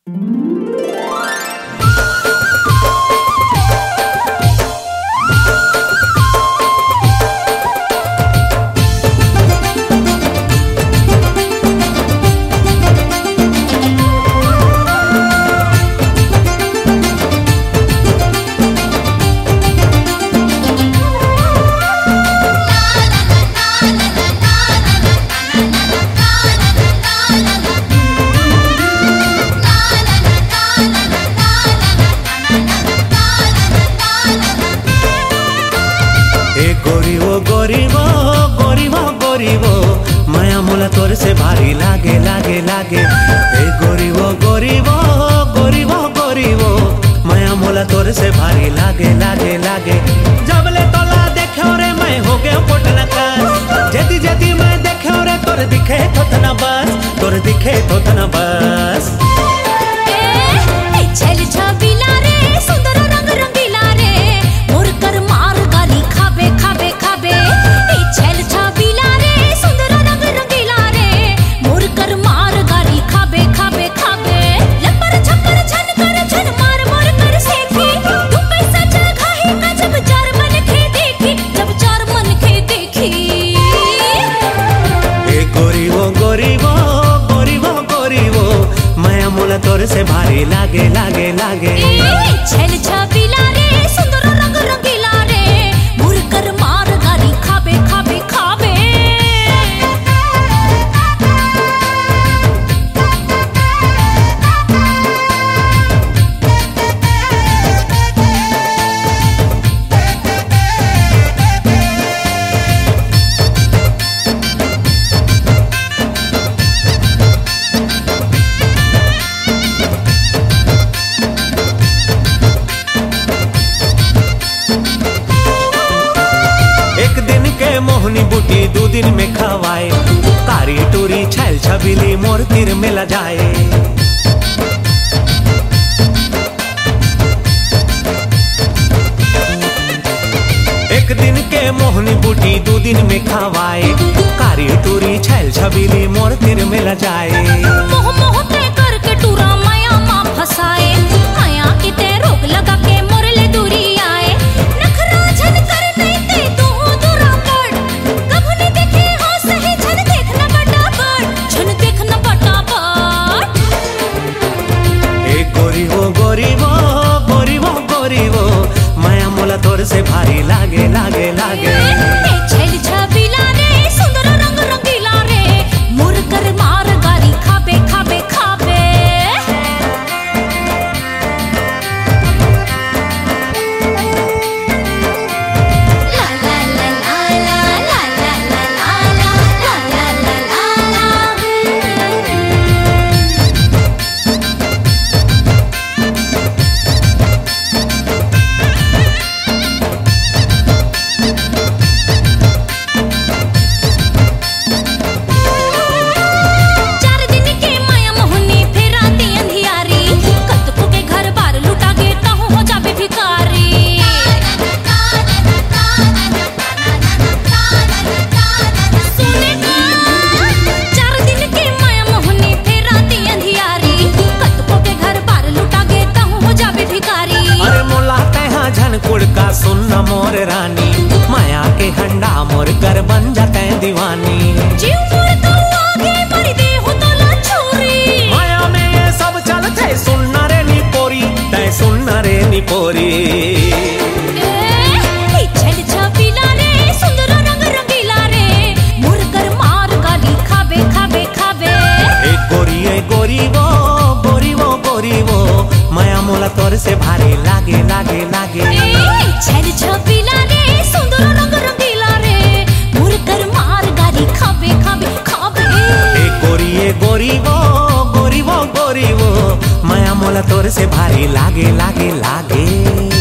माया मोला तोर से भारी लागे लागे लागे। ए गोरीबो गोरीबो गोरीबो गोरीबो माया मोला तोर से भारी लागे लागे लागे। जब ले तोला देखो रे मैं हो गया पोटना का, जेती जेती मैं देखो रे तोर दिखे थोतना बस, तोर दिखे थोतना बस। छल छबीला रे सुंदर रंग रंगीला रे, मोर कर मार गाली खाबे खाबे खाबे। छल छबीला रे सुंदर रंग रंगीला रे, मोर कर मार गाली खाबे खाबे खाबे। लपर छपर छन कर छन मार मोर कर सेखी, तू पैसा चल खाही का जब चार मन के देखी, जब चार मन के देखी। ए गोरीबो गोरीबो गोरीबो गोरीबो माया मोला तोर से भारी लागे लागे लागे। छल छबीला रे सुंदर रंग रंगीला रे, मोर कर मार गाली खाबे खाबे खाबे। मोहनी बूटी दो दिन में खवाए, कारी टूरी छैल छबीली मोर तीर में ल जाए। एक दिन के मोहनी बूटी दो दिन में खवाए, कारी टूरी छैल छबीली मोर तीर में ल जाए। मोह मोह ते करके टूरा माया माँ फसाए, माया की ते रोक लगा के मोर ले दूरी आए। नखरा झन कर नहीं ते तू दूरा पड़, कब नहीं देखे हो सही झन देखना फटाफट, झन देखना फटाफट। ए गोरीबो गोरीबो गोरीबो गोरीबो माया मोला तोर से भारी लागे लागे लागे। छल छबीला रे सुंदर रंग रंगीला रे, मोर कर मार गाली खाबे खाबे खाबे। कुड़का सुनना मोर रानी, माया के हंडा मोर कर बन जाते दीवानी। जीव मोर तो आगे मर दे हो तो ला छोरी, माया में ये सब चलते सुनना रे नी पोरी, तय सुनना रे नी पोरी। छल छबीला रे सुंदर रंग रंगीला रे, मोर कर मार गाली खाबे खाबे खाबे। ए गोरीबो गोरीबो गोरीबो माया मोला तोर से भारी लागे लागे लागे। छल छबीला रे सुंदर रंग रंगीला रे, मोर कर मार गाली खाबे खाबे खाबे। ए गोरीबो गोरीबो गोरीबो माया मोला तोर से भारी लागे लागे लागे।